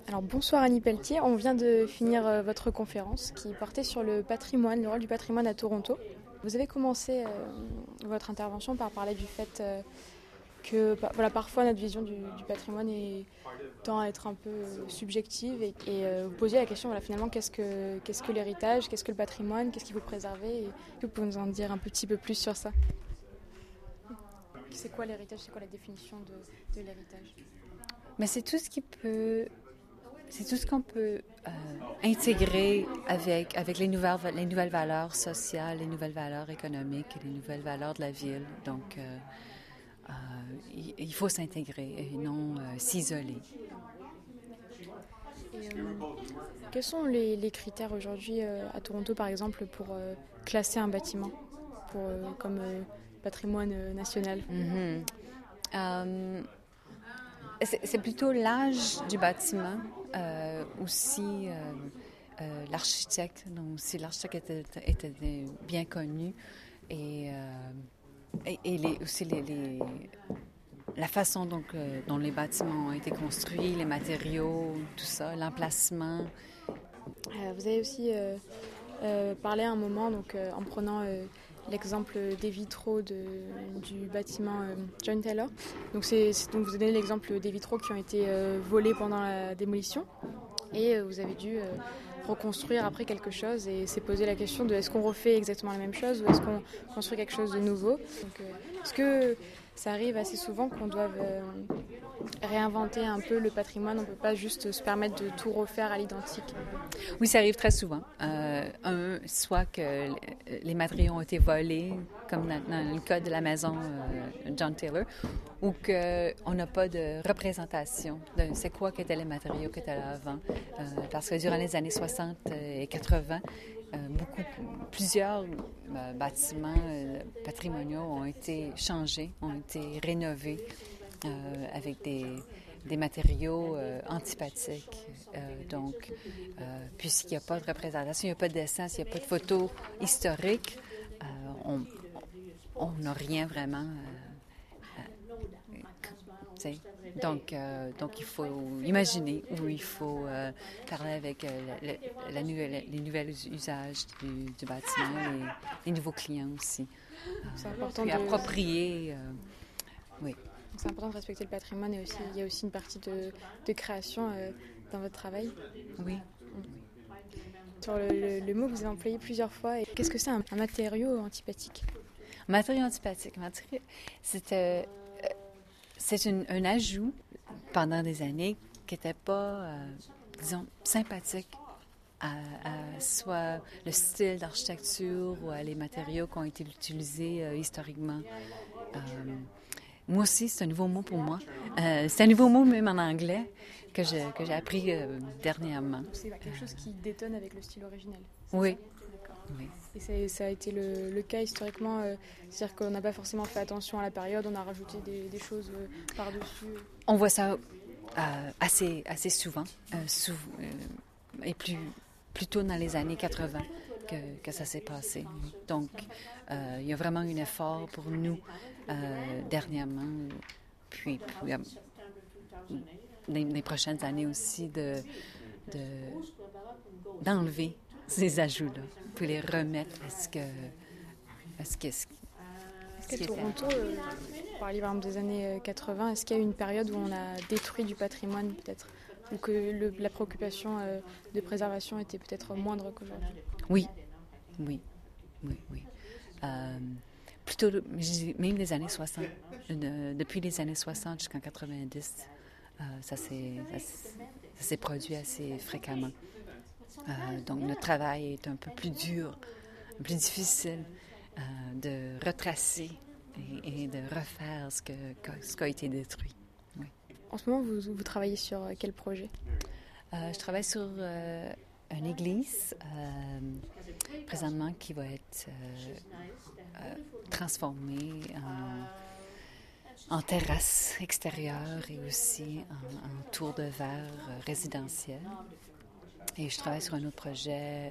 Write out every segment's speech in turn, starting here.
Alors bonsoir Annie Pelletier, on vient de finir votre conférence qui portait sur le patrimoine, le rôle du patrimoine à Toronto. Vous avez commencé votre intervention par parler du fait que parfois notre vision du patrimoine tend à être un peu subjective et vous posiez la question finalement qu'est-ce que l'héritage, qu'est-ce que le patrimoine, qu'est-ce qu'il faut préserver et est-ce que vous pouvez nous en dire un petit peu plus sur ça? C'est quoi l'héritage, c'est quoi la définition de l'héritage? Mais c'est tout ce qu'on peut intégrer avec les nouvelles valeurs sociales, les nouvelles valeurs économiques, les nouvelles valeurs de la ville. Donc, il faut s'intégrer et non s'isoler. Et, quels sont les critères aujourd'hui à Toronto, par exemple, pour classer un bâtiment comme patrimoine national? C'est plutôt l'âge du bâtiment, aussi l'architecte. Donc, si l'architecte était bien connu et aussi la façon dont les bâtiments ont été construits, les matériaux, tout ça, l'emplacement. Vous avez aussi parlé à un moment, en prenant l'exemple des vitraux du bâtiment John Taylor. Donc vous avez donné l'exemple des vitraux qui ont été volés pendant la démolition et vous avez dû reconstruire après quelque chose et s'est posé la question de est-ce qu'on refait exactement la même chose ou est-ce qu'on construit quelque chose de nouveau. Donc, est-ce que ça arrive assez souvent qu'on doive réinventer un peu le patrimoine, on ne peut pas juste se permettre de tout refaire à l'identique? Oui, ça arrive très souvent. Soit que les matériaux ont été volés, comme dans le cas de la maison John Taylor, ou qu'on n'a pas de représentation de c'est quoi qu'étaient les matériaux qui étaient là avant. Parce que durant les années 60 et 80, plusieurs bâtiments patrimoniaux ont été changés, ont été rénovés avec des matériaux antipathiques. Donc, puisqu'il n'y a pas de représentation, il n'y a pas de dessin, s'il n'y a pas de photos historiques, on n'a rien vraiment. Donc, il faut imaginer ou il faut parler avec les nouveaux usages du bâtiment, les nouveaux clients aussi. C'est important puis approprier. Oui. C'est important de respecter le patrimoine et aussi, il y a aussi une partie de création dans votre travail. Oui. Sur le mot que vous avez employé plusieurs fois, qu'est-ce que c'est un matériau antipathique? Un matériau antipathique, c'est un ajout pendant des années qui n'était pas, disons, sympathique à soit le style d'architecture ou à les matériaux qui ont été utilisés historiquement. Moi aussi, c'est un nouveau mot pour moi. C'est un nouveau mot même en anglais que j'ai appris dernièrement. C'est quelque chose qui détonne avec le style originel. Oui. Oui. Et ça a été le cas historiquement, c'est-à-dire qu'on n'a pas forcément fait attention à la période, on a rajouté des choses par-dessus. On voit ça assez souvent, et plutôt dans les années 80 que ça s'est passé. Donc, il y a vraiment un effort pour nous dernièrement, puis les prochaines années aussi d'enlever ces ajouts-là, puis les remettre à ce que Toronto, pour parler par exemple des années 80, est-ce qu'il y a eu une période où on a détruit du patrimoine peut-être, ou que la préoccupation de préservation était peut-être moindre qu'aujourd'hui? Oui. Plutôt, même les années 60, depuis les années 60 jusqu'en 90, ça s'est produit assez fréquemment. Donc, notre travail est un peu plus dur, plus difficile de retracer et de refaire ce qui a été détruit. Oui. En ce moment, vous travaillez sur quel projet? Je travaille sur une église présentement qui va être transformée en terrasse extérieure et aussi en tour de verre résidentiel. Et je travaille sur un autre projet,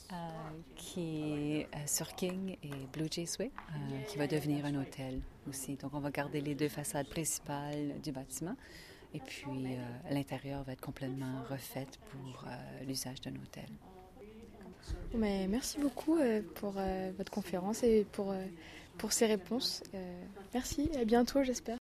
qui est sur King et Blue Jays Way, qui va devenir un hôtel aussi. Donc, on va garder les 2 façades principales du bâtiment. Et puis, l'intérieur va être complètement refait pour l'usage d'un hôtel. Mais merci beaucoup pour votre conférence et pour ces réponses. Merci, à bientôt, j'espère.